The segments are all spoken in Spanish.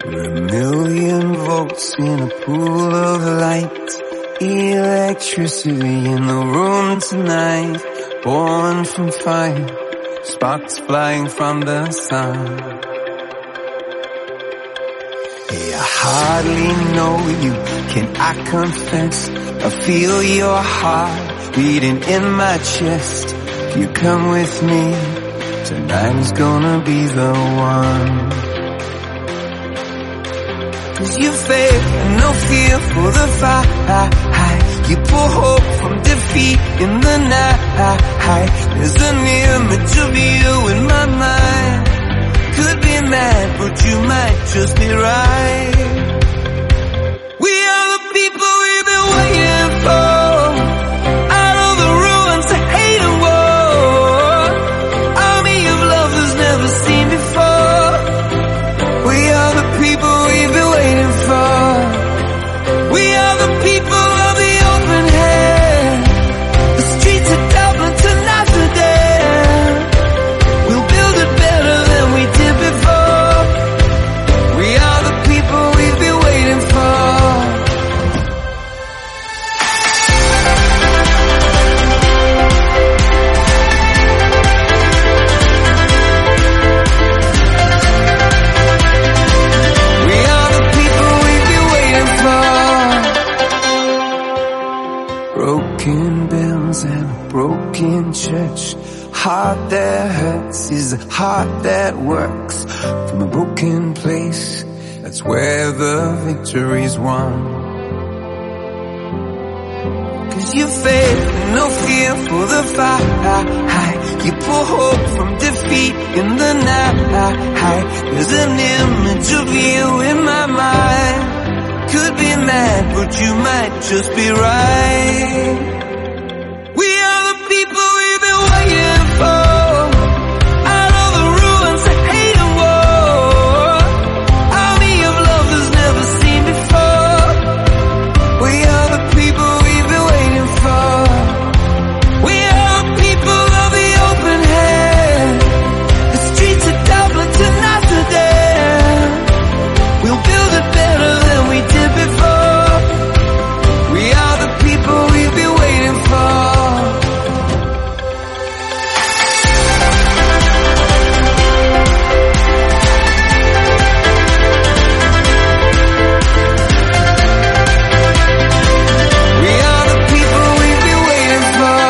We're a million volts in a pool of light. Electricity in the room tonight. Born from fire, sparks flying from the sun. Hey, I hardly know you, can I confess? I feel your heart beating in my chest. If you come with me, tonight is gonna be the one. 'Cause you faith and no fear for the fight. You pull hope from defeat in the night. There's an image of you in my mind. Could be mad, but you might just be right. We are the people we've been waiting for. Out of the ruins of hate and war. Army of lovers never seen before. We are the people we've been waiting for. We are the people of the open hand. The streets of Dublin to Amsterdam. We'll build it better than we did before. We are the people we've been waiting for. We are the people we've been waiting for. Broken bells and a broken church. Heart that hurts is a heart that works. From a broken place, that's where the victory's won. 'Cause you faith and no fear for the fight. You pull hope from defeat in the night. There's an image of you in my mind. Could be mad, but you might just be right. We are the people we've been waiting for. Out of the ruins of hate and war. Army of lovers never seen before. We are the people we've been waiting for. We are the people of the open hand. The streets of Dublin to Amsterdam. We'll build it better than we did before. We are the people we've been waiting for. We are the people we've been waiting for.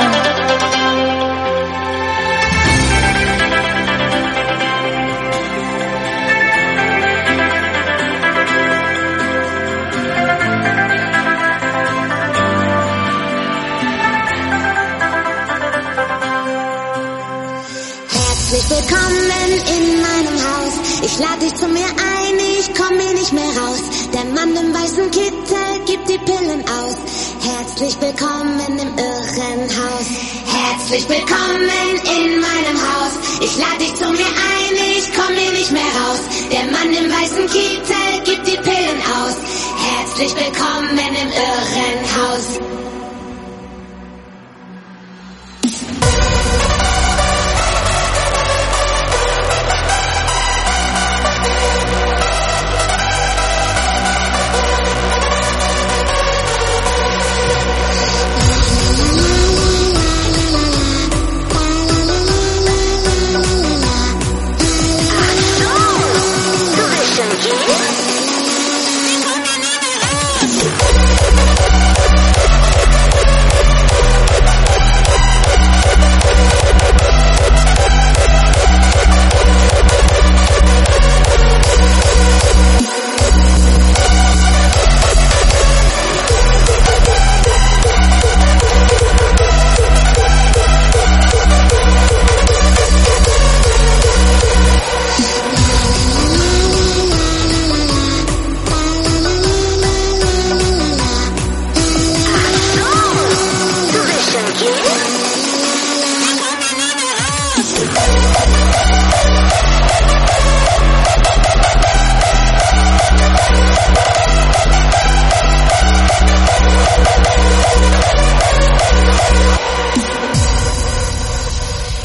Herzlich willkommen in meinem Haus. Ich lade dich zu mir ein, ich komm hier nicht mehr raus. Der Mann im weißen Kittel gibt die Pillen aus. Herzlich willkommen im Irrenhaus. Herzlich willkommen in meinem Haus. Ich lade dich zu mir ein, ich komm hier nicht mehr raus. Der Mann im weißen Kittel gibt die Pillen aus. Herzlich willkommen im Irrenhaus.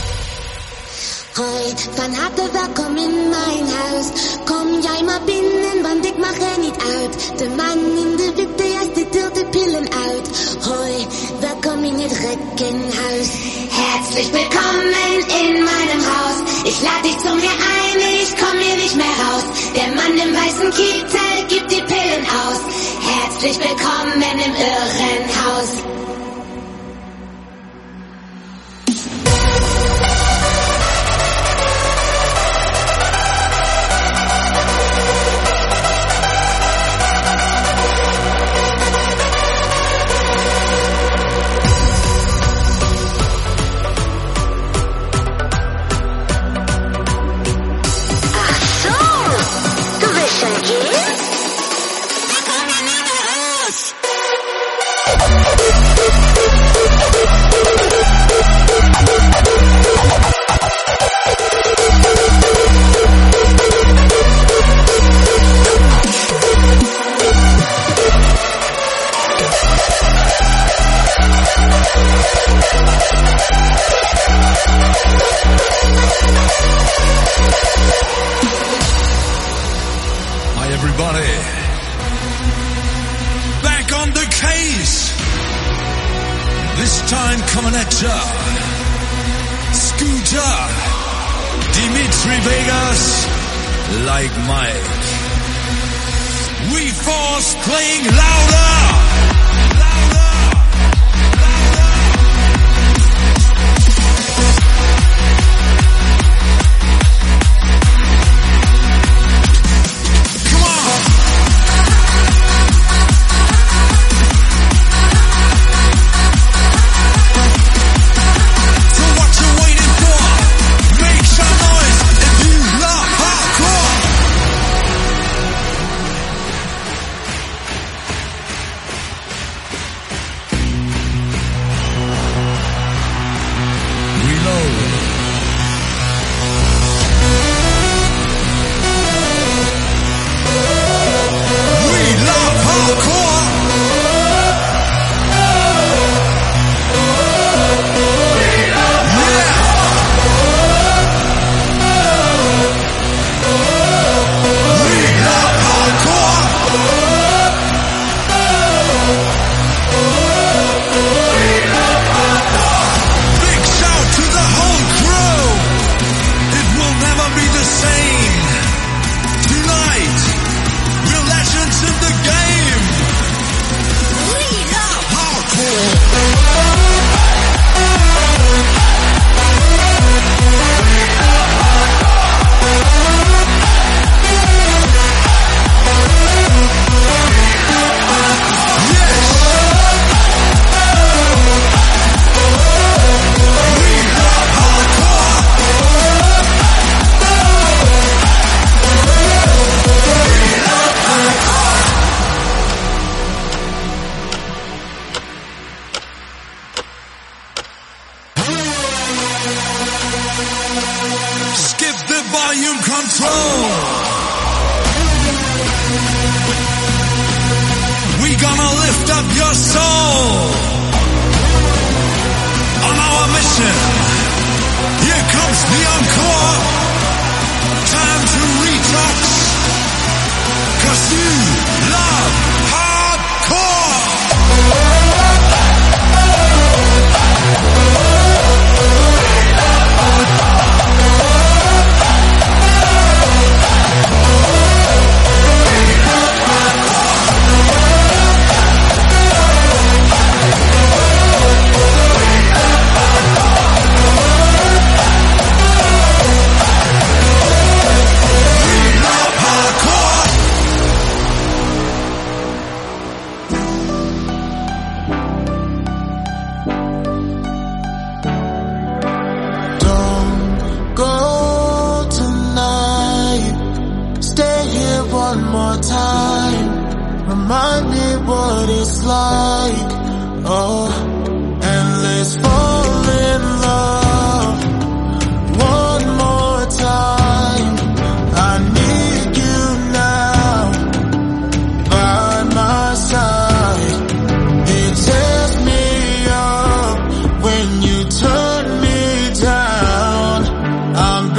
Hoi, van harte welkom in mijn huis. Kom jij maar binnen de man in de Wippe, als die Dirte Pillen out. Hoi, willkommen in het Reckenhaus. Herzlich willkommen in meinem Haus. Ich lade dich zu mir ein, ich komm hier nicht mehr raus. Der Mann im weißen Kittel gibt die Pillen aus. Herzlich willkommen im Irrenhaus.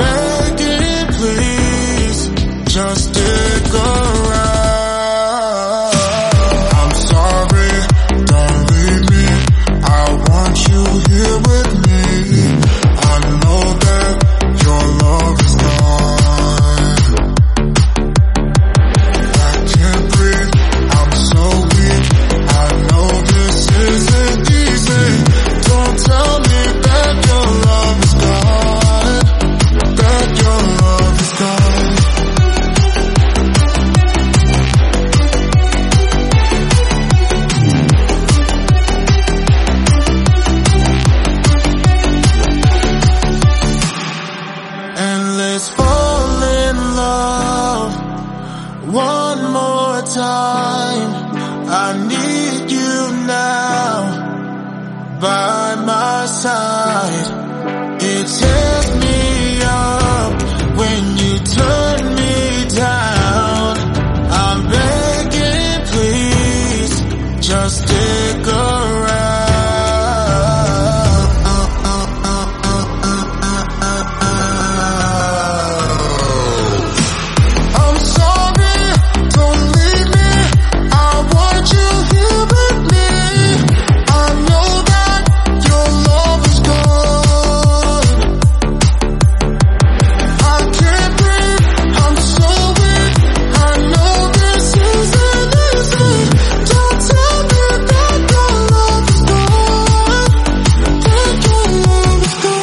Just stick around. side. It tears me up when you turn me down. I'm begging, please, just stick around. I'm sorry, don't leave me. I want you here with me. I know that your love is gone. I can't breathe, I'm so weak. I know this isn't easy. Don't tell me that your love is gone. That your love is gone.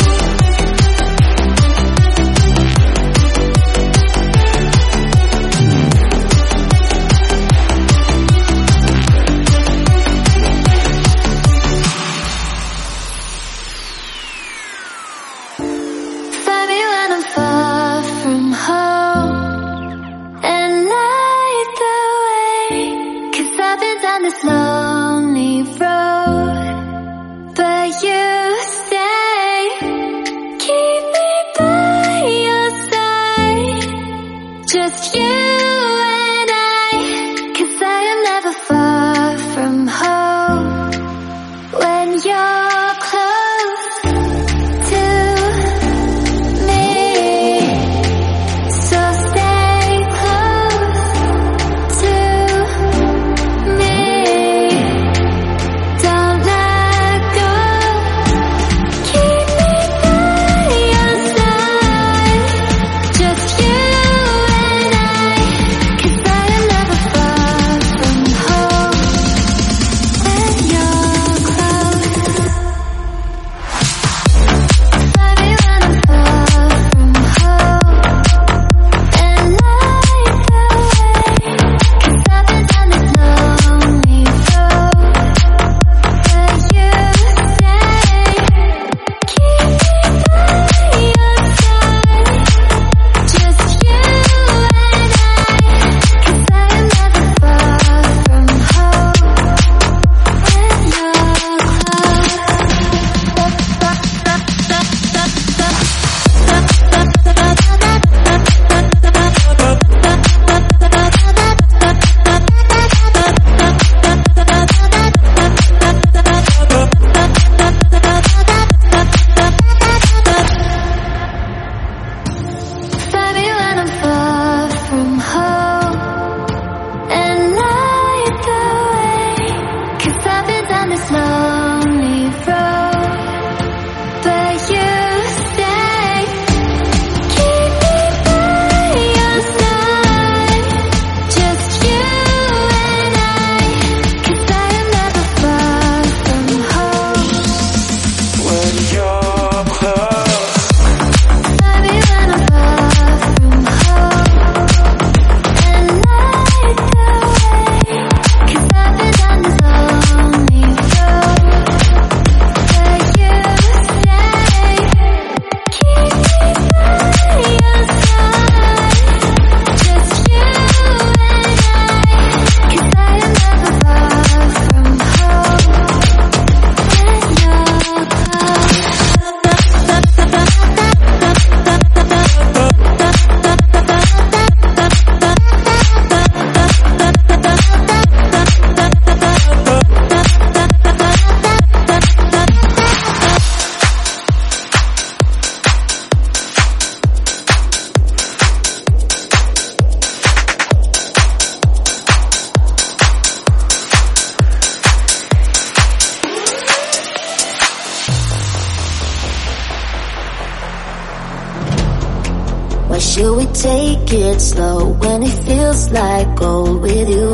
Find me when I'm far from home and light the way. 'Cause I've been down this lonely road, but you stay. Keep me by your side, just you and I. 'Cause I am never far from home when you're close to me. So stay close to me. Don't let go. Keep me by your side, just you and I. 'Cause I am never far from home when you're close. Find me when I'm far from home and light the way. 'Cause I've been down this lonely road, but you stay. Keep me by your side, just you and I. 'Cause I am never far from home when you're Find me when I'm far from home and light the way. 'Cause I've been down this lonely road, but you stay. Keep me by your side, just you and I. 'Cause I am never far from home When you're close. Find me when I'm far from home and light the way. 'Cause I've been down this lonely road, but you stay. Keep me by your side, just you and I. 'Cause I am never far from home when you're Why should we take it slow when it feels like gold with you?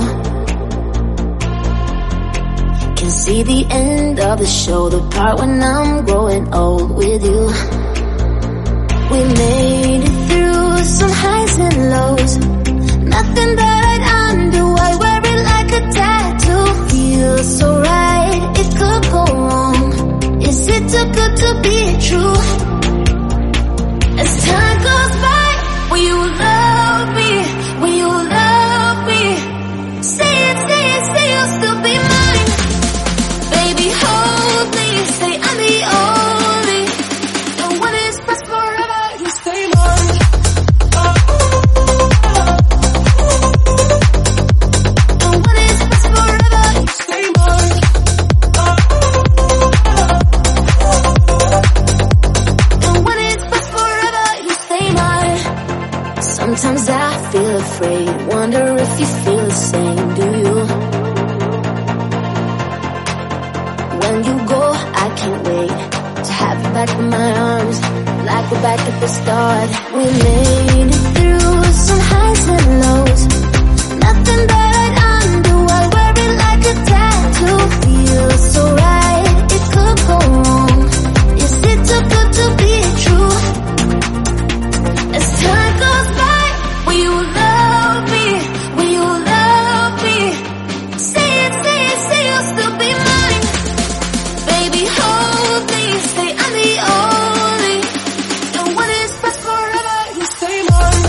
Can see the end of the show, the part when I'm growing old with you. We made it through some highs and lows, nothing that I'd undo. I wear it like a tattoo. Feels so right, it could go wrong. Is it too good to be true? As time goes by, will you love me? Will you love me? Say it, you'll still be mine. Baby, hold me, say I'm the Sometimes I feel afraid, wonder if you feel the same, do you? When you go, I can't wait to have you back in my arms, like we're back at the start. We made it through some highs and lows, nothing that I'd undo. I wear it like a tattoo, feels so right, it could go wrong. Is it too good to be true? As time goes by, will you love me? Will you love me? Say it, say you'll still be mine. Baby, hold me, say I'm the only, and what is best forever, you stay mine.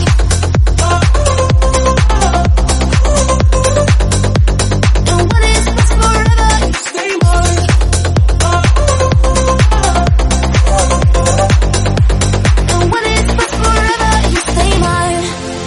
And what is best forever, you stay mine. And what is best forever, you stay mine.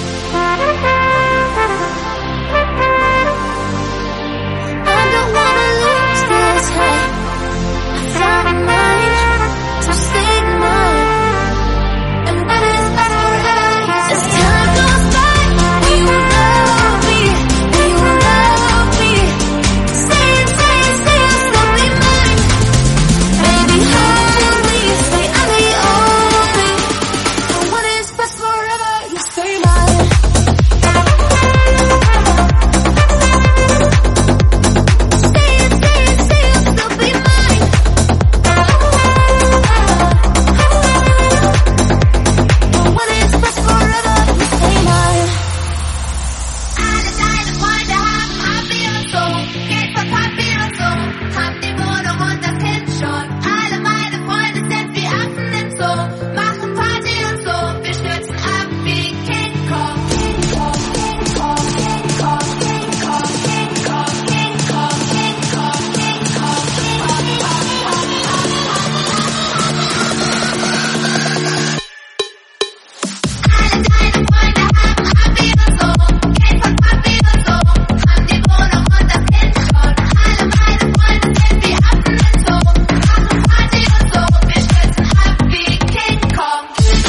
I don't wanna lose this high. I found mine, so stay mine. And what is best forever, you stay mine. As time goes by, will you love me? Will you love me? Say it, you'll still be mine. Baby, hold me, say I'm the only, and what is best forever, you stay mine. Say it, you'll still be mine. And what is best forever, you stay mine. Alle deine Freunde haben Abi und so, Geld von Papi und so, haben die Wohnung und das Kind schon. Alle meine Freunde sind wie Affen im Zoo, machen Party und so, wir stürzen ab wie King Kong. King Kong, King Kong, King Kong, King Kong, King Kong, King Kong, King Kong, King Kong, King Alle deine Freunde haben Abi und so, Geld von Papi und so, haben die Wohnung und das Kind schon. Alle meine Freunde sind wie Affen im Zoo, machen Party und so, wir stürzen ab wie King Kong.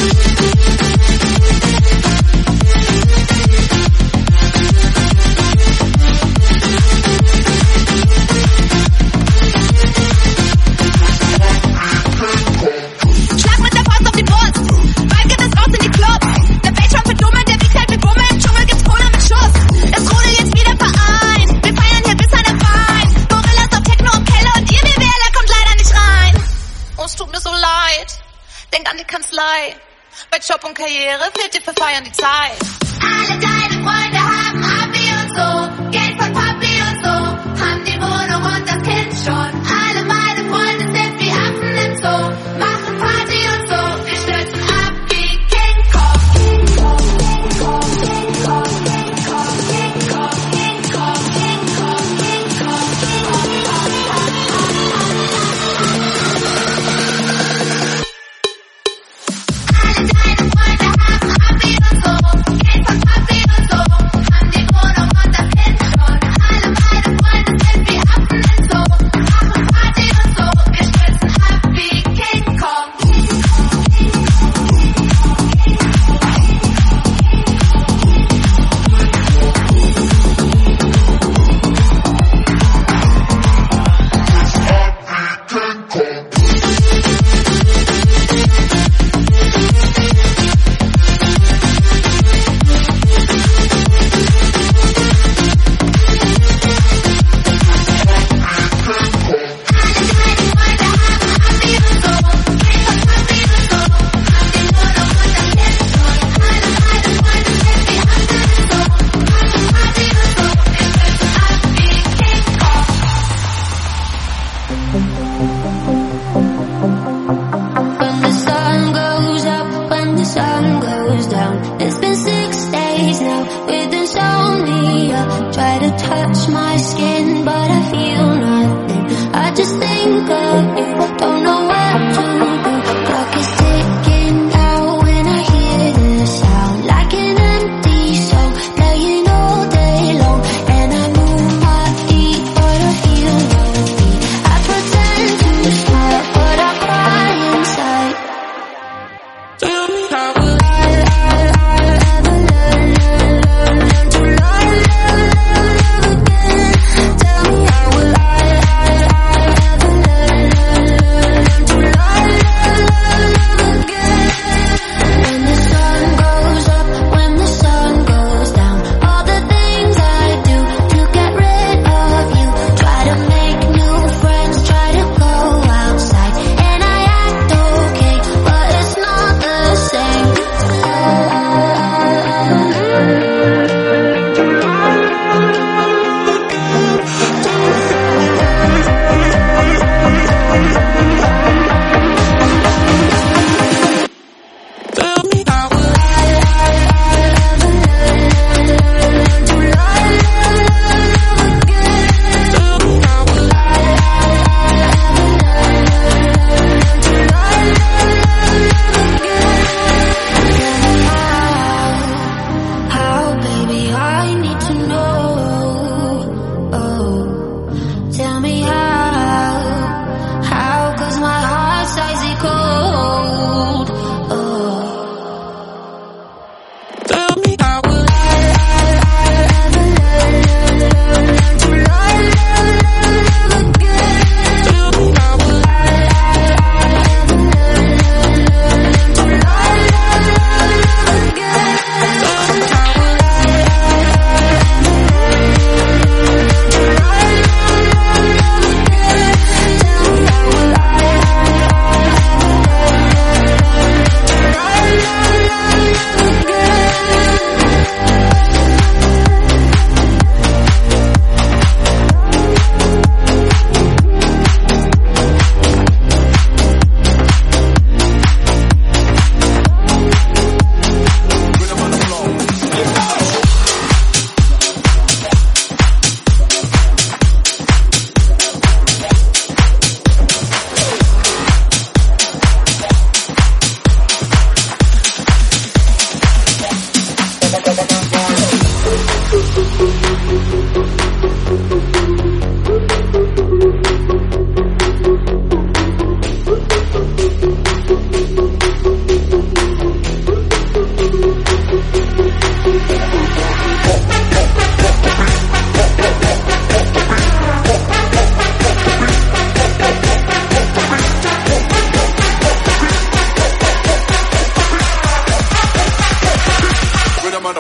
Schlag mit der Faust auf die Brust, bald geht es raus in die Clubs. Der Weltraum für Dumme, der wiegt halt mit Wumme, im Dschungel gibt's Cola mit Schuss. Das Rudel jetzt wieder vereint, wir feiern hier bis an der Wein. Gorillas auf Techno im Keller und ihr BWLer kommt leider nicht rein. Oh, es tut mir so leid, denkt an die Kanzlei. Bei Job und Karriere fehlt dir für Feiern die Zeit. Alle deine Freunde haben Abi und so, Geld von Papi und so, haben die Wohnung und das Kind schon. Alle meine Freunde sind wie Affen im Zoo, machen Party und so, wir stürzen ab wie King Kong. King Kong, King Kong, King Kong, King Kong, King Kong, King Kong, King Kong, King Kong, King Alle deine Freunde haben Abi und so, Geld von Papi und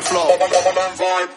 floor. Vibe.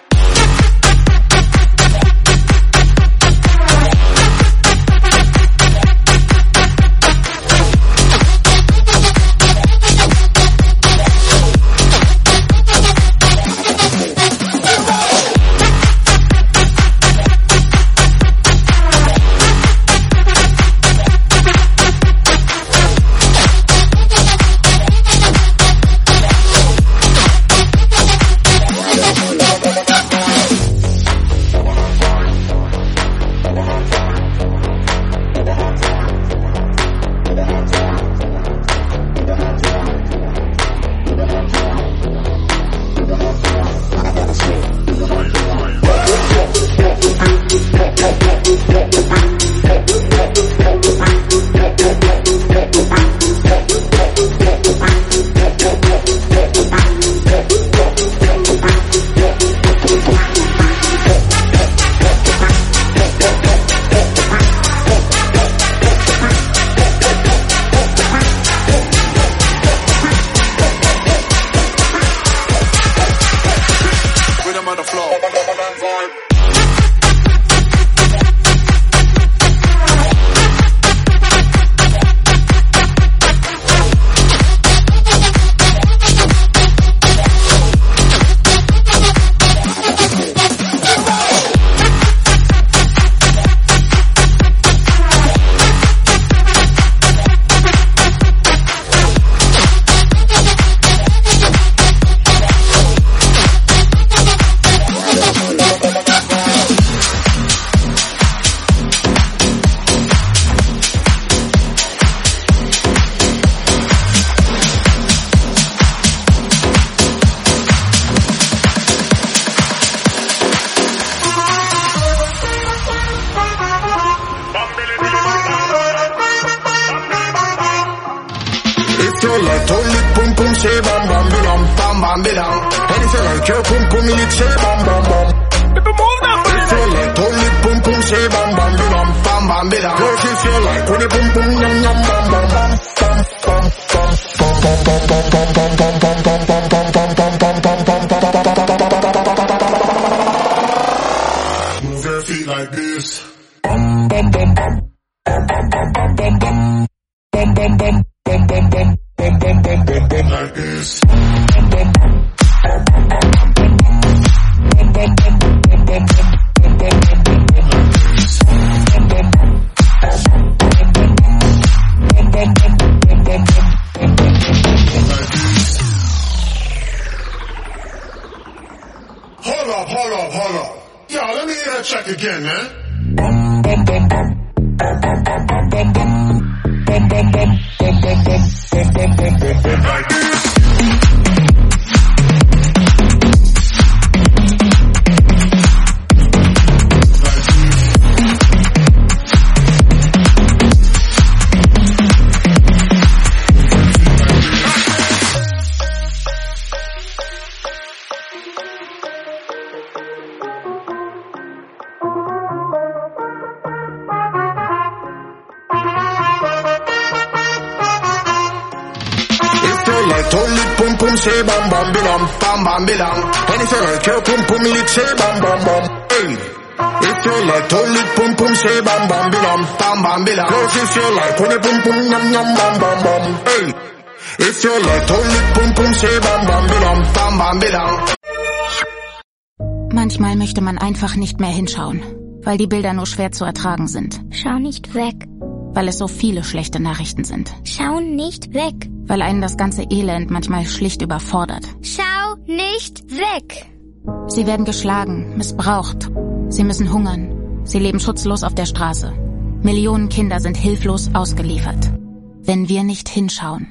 Manchmal möchte man einfach nicht mehr hinschauen, weil die Bilder nur schwer zu ertragen sind. Schau nicht weg. Weil es so viele schlechte Nachrichten sind. Schau nicht weg. Weil einen das ganze Elend manchmal schlicht überfordert. Schau nicht weg. Sie werden geschlagen, missbraucht. Sie müssen hungern. Sie leben schutzlos auf der Straße. Millionen Kinder sind hilflos ausgeliefert. Wenn wir nicht hinschauen.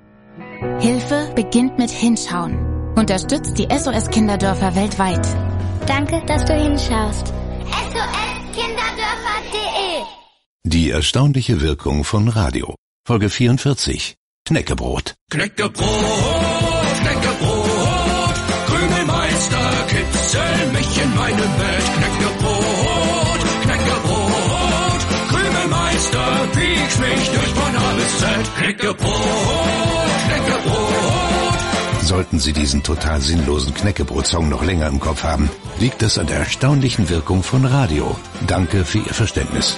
Hilfe beginnt mit Hinschauen. Unterstützt die SOS-Kinderdörfer weltweit. Danke, dass du hinschaust. SOS-Kinderdörfer.de Die erstaunliche Wirkung von Radio. Folge 44. Knäckebrot. Knäckebrot, Knäckebrot, Krümelmeister, kitzel mich in meinem Bett. Knäckebrot, Knäckebrot, Krümelmeister, piekst mich durch von A bis Z. Knäckebrot, Knäckebrot. Sollten Sie diesen total sinnlosen Knäckebrot-Song noch länger im Kopf haben, liegt es an der erstaunlichen Wirkung von Radio. Danke für Ihr Verständnis.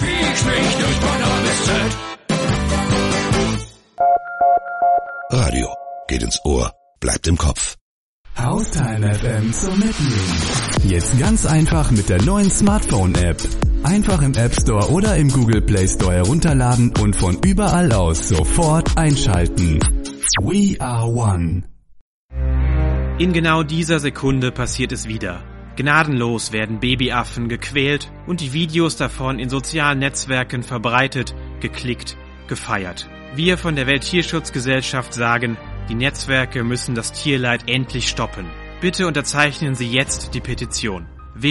Radio geht ins Ohr, bleibt im Kopf. Haustime FM zum Mitnehmen. Jetzt ganz einfach mit der neuen Smartphone-App. Einfach im App Store oder im Google Play Store herunterladen und von überall aus sofort einschalten. We are one. In genau dieser Sekunde passiert es wieder. Gnadenlos werden Babyaffen gequält und die Videos davon in sozialen Netzwerken verbreitet, geklickt, gefeiert. Wir von der Welttierschutzgesellschaft sagen, die Netzwerke müssen das Tierleid endlich stoppen. Bitte unterzeichnen Sie jetzt die Petition.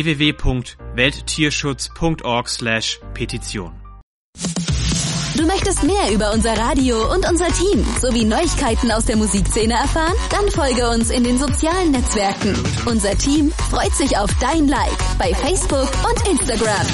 www.welttierschutz.org/Petition. Du möchtest mehr über unser Radio und unser Team sowie Neuigkeiten aus der Musikszene erfahren? Dann folge uns in den sozialen Netzwerken. Unser Team freut sich auf dein Like bei Facebook und Instagram.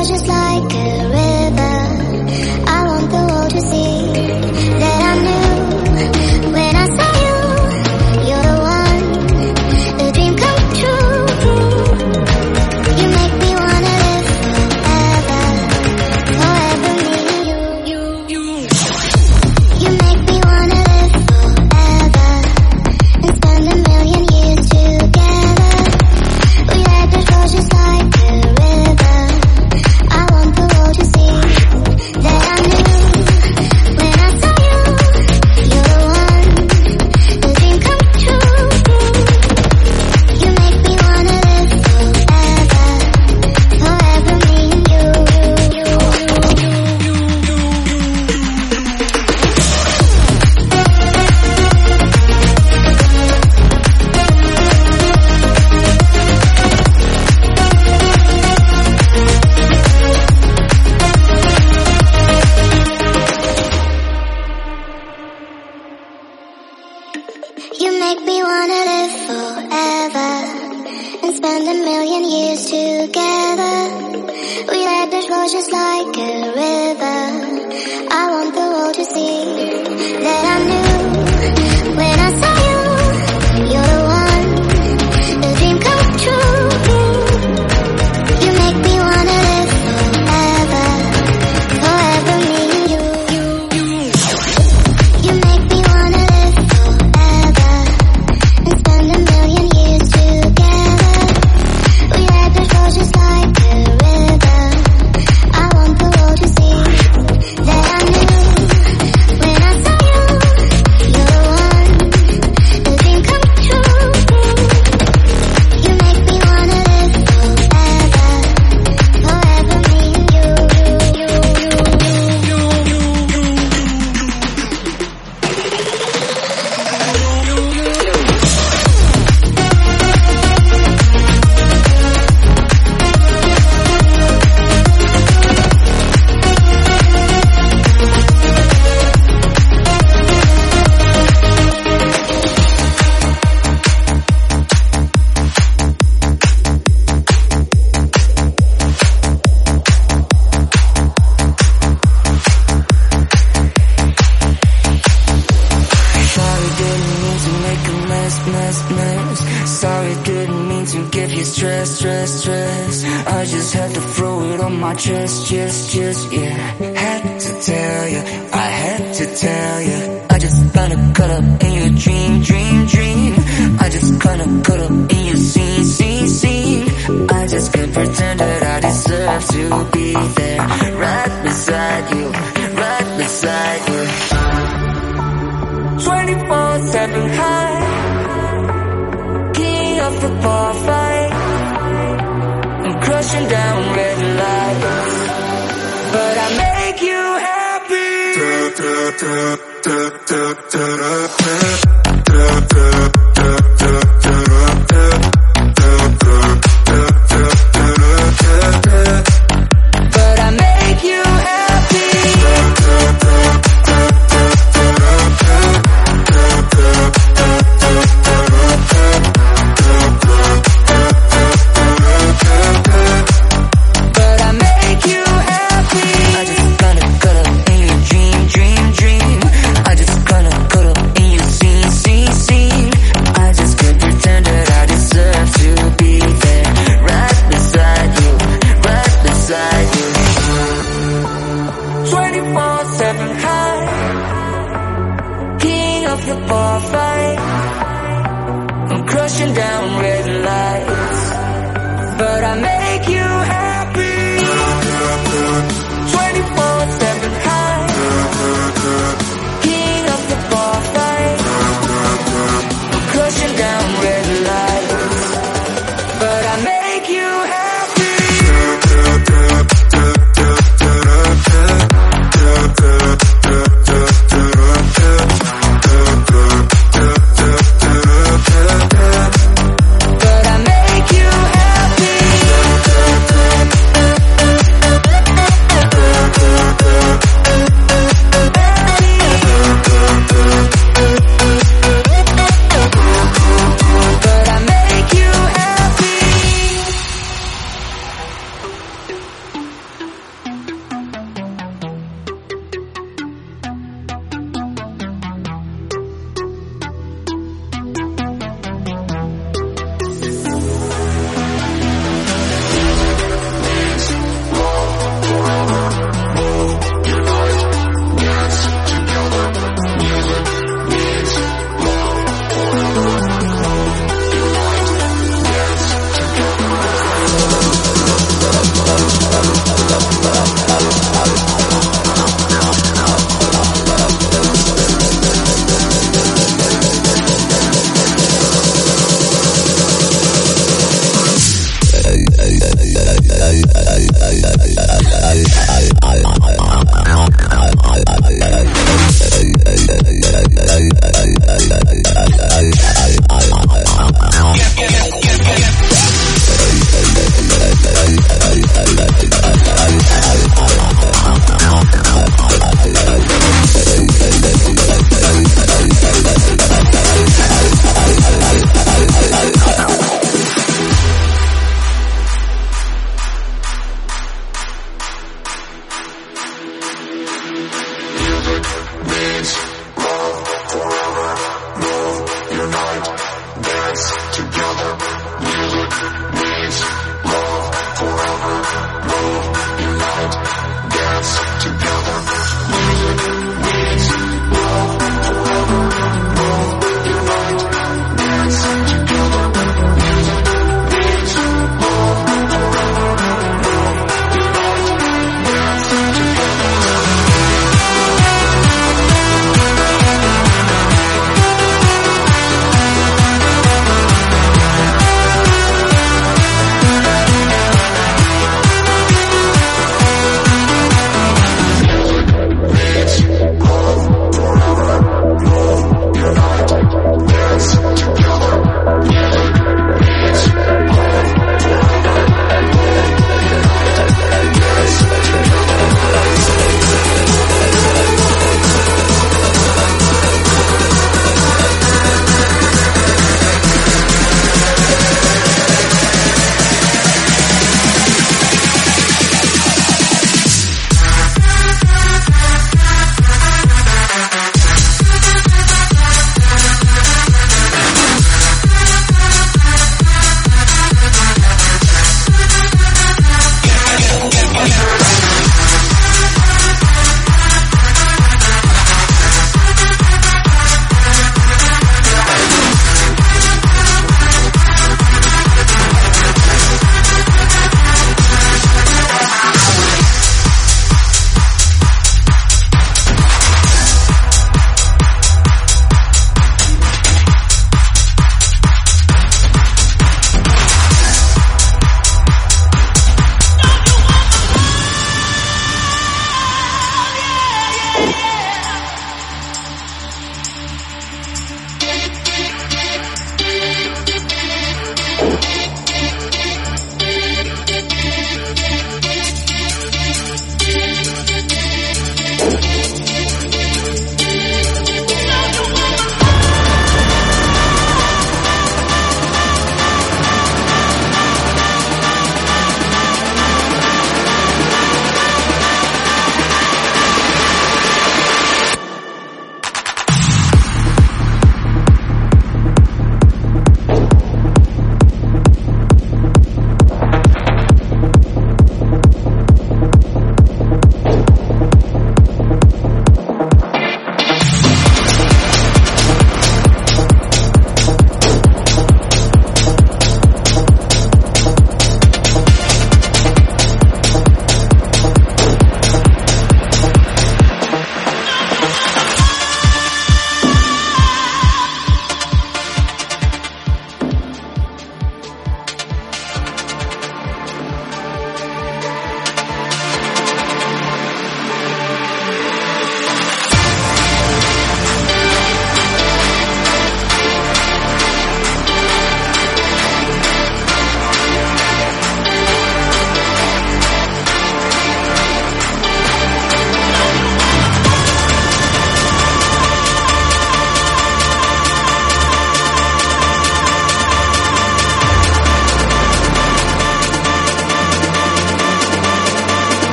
flows just like a river. I want the world to see that I knew when I saw you. You're the one, the dream come true. You make me wanna live forever, forever me and you. You make me wanna live forever and spend a million years together. We let the flow just like a river. I want the world to see that I knew when I saw you. You're the one, the dream come true. You make me wanna live forever, forever me and you. You make me wanna live forever and spend a million years together. We let the flow just like a river. I want the world to see that I knew when I saw you. You're the one, the dream come true. You make me wanna live forever, forever me and you. You make me wanna live forever and spend a million years together. We let the flow just like a river. I want the world to see that I knew when I saw you. You're the one, the dream come true. You make me wanna live forever, forever me and you. Sorry, didn't mean to make a mess. Sorry, didn't mean to give you stress. I just had to throw it on my chest, yeah. Had to tell you, I had to tell you. I just kinda caught up in your dream. I just kinda caught up in your scene. I just can't pretend that I deserve to be there, right beside you. 24/7 high, king of the bar fight. I'm crushing down red lights, but I make you happy. But I make you happy. But I make you happy. I just kinda caught up in your dream. I just kinda caught up in your scene. I just can't pretend that I deserve to be there, right beside you. 24/7 high, king of the bar fight. I'm crushing down red lights, but I make you happy. 24/7 high, king of the bar fight. I'm crushing down red lights, but I make you happy. But I make you happy.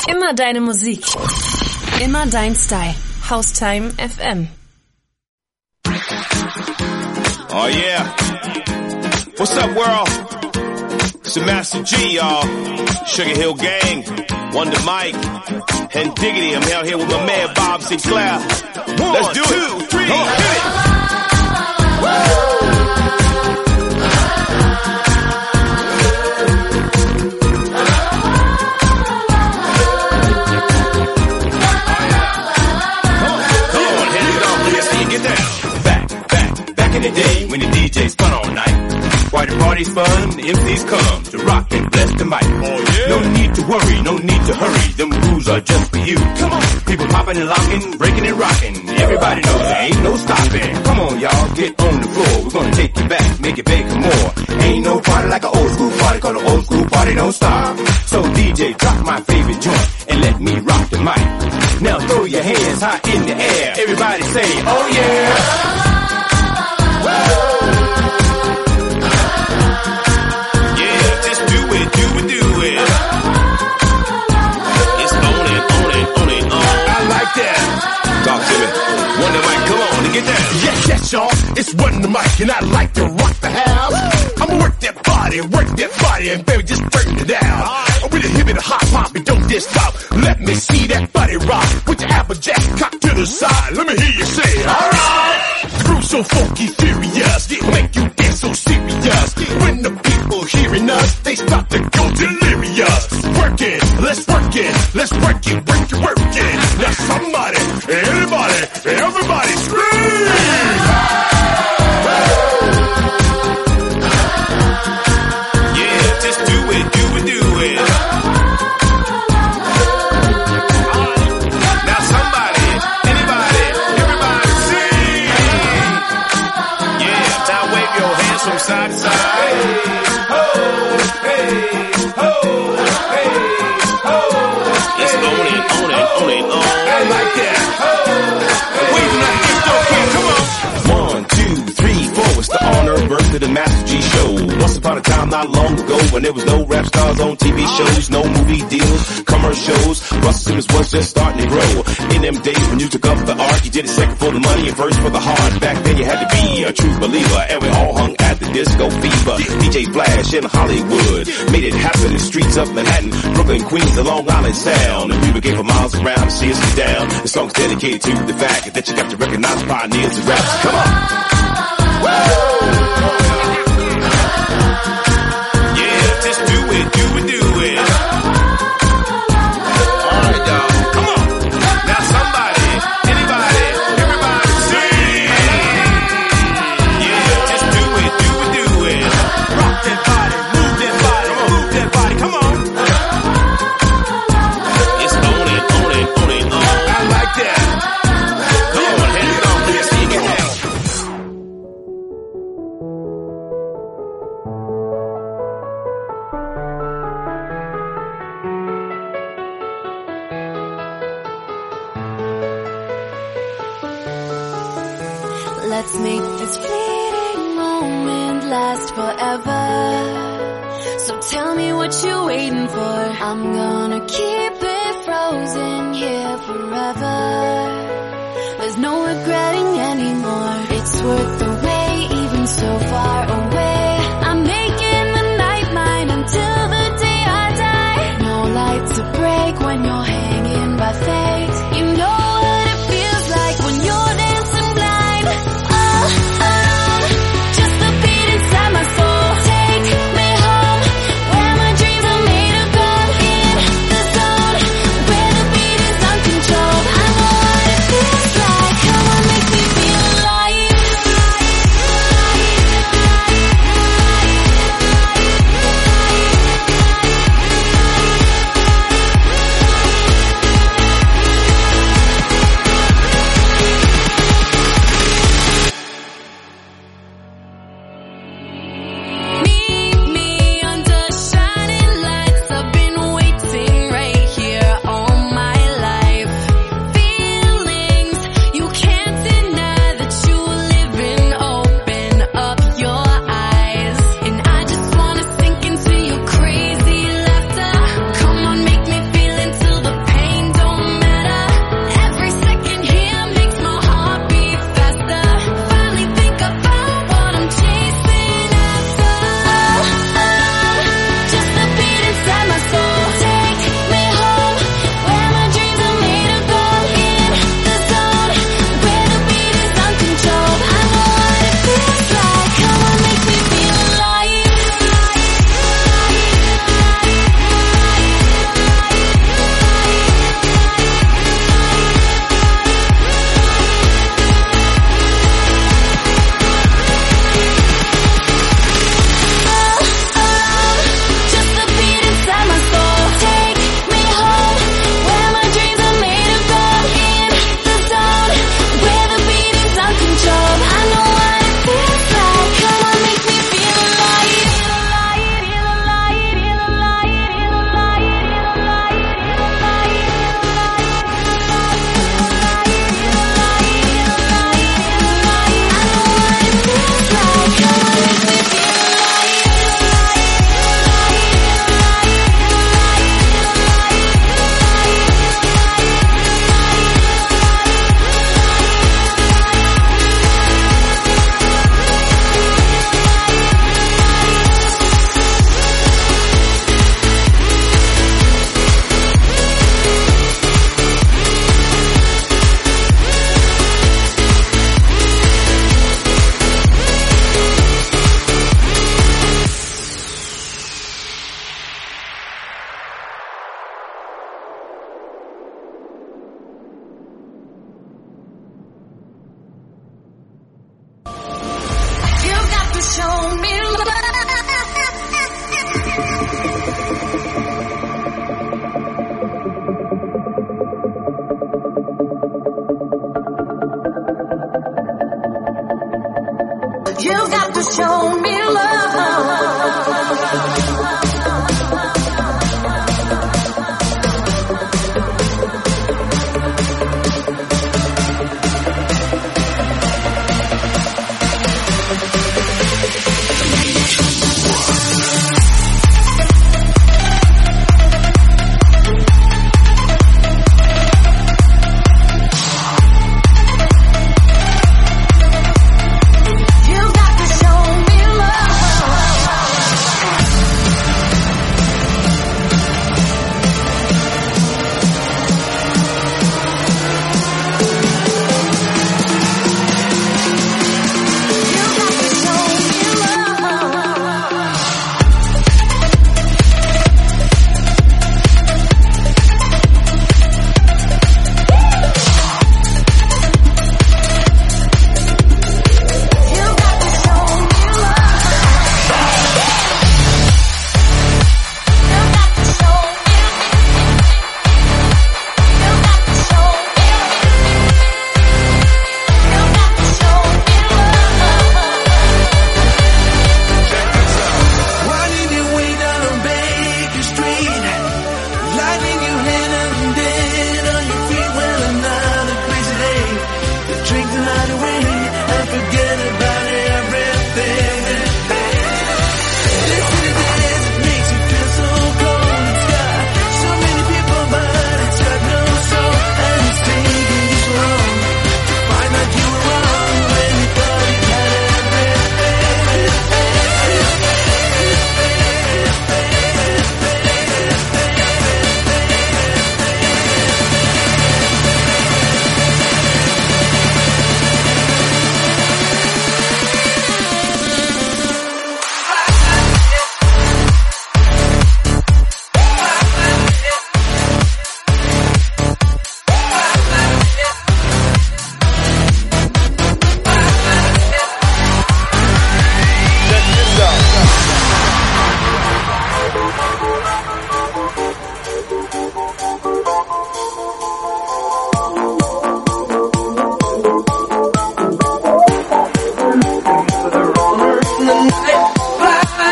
Immer deine Musik. Immer dein Style. Haustime FM. Oh yeah. What's up, world? It's the Master G, y'all. Sugar Hill Gang, Wonder Mike, and Diggity. I'm out here with my man Bob Sinclair. Let's do it. 1, 2, 3, hit it. Back in the day when the DJs spun all night. Why the party's fun, the MCs come to rock and bless the mic. Oh, yeah. No need to worry, no need to hurry. Them rules are just for you. Come on, people popping and locking, breaking and rocking. Everybody knows there ain't no stopping. Come on, y'all, get on the floor. We're gonna take you back, make it big for more. Ain't no party like an old school party, cause an old school party don't stop. So DJ, drop my favorite joint and let me rock the mic. Now throw your hands high in the air. Everybody say, oh yeah. Talk to me. Wonder Mike, come on and get down. Yes, y'all. It's Wonder Mike, and I like to rock the house. I'ma work that body, and baby, just burn it down. I'm with a hip and a hop hop, and don't just stop. Let me see that body rock. With your applejack cocked to the side. Let me hear you say, alright. The groove's so funky, furious, it make you dance so serious. When the people hearing us, they start to go delirious. Work it, let's work it, let's work it, work it, work it. Now somebody, anybody, everybody scream! Yeah, just do it, do it, do it. Now somebody, anybody, everybody sing! Yeah, now wave your hands from side to side. Ho, hey, ho, hey, ho. It's on it, on it, on it, on. I like that. Waving like this, don't care, come on. 1, 2, 3, 4, it's the honor birth of the Master G Show. Once upon a time, not long ago, when there was no rap stars on TV shows, no movie deals, commercials, Russell Simmons was just starting to grow. In them days when you took up the art, you did it second for the money and first for the heart. Back then you had to be a true believer, and we all hung at the disco fever. DJ Flash in Hollywood made it happen in the streets of Manhattan, Brooklyn, Queens, the Long Island Sound. And we would give for miles around to see us get down. The song's dedicated to the fact that you got to recognize pioneers and raps. Come on! Yeah, just do it, do it, do it. Alright, y'all, come on. Now somebody, anybody, everybody sing. Yeah, just do it, do it, do it. Rock that body, move that body, move that body, come on. It's on it, on it, on it, on. I like that. Come on, hand it on, let's see it now. Let's make this fleeting moment last forever. So tell me what you're waiting for. I'm gonna keep it frozen here forever. There's no regretting anymore. It's worth the wait, even so far away. I'm making the night mine until the day I die. No light to break when you're hanging by fate. You know what it feels like when you're dancing blind. All alone, just the beat inside my soul. Take me home, where my dreams are made of gold. In the zone, where the beat is uncontrolled. I know what it feels like. Come on, make me feel alive. show me love.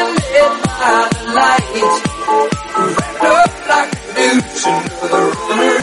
Blinded by the light, wrapped up like a noose into the runner.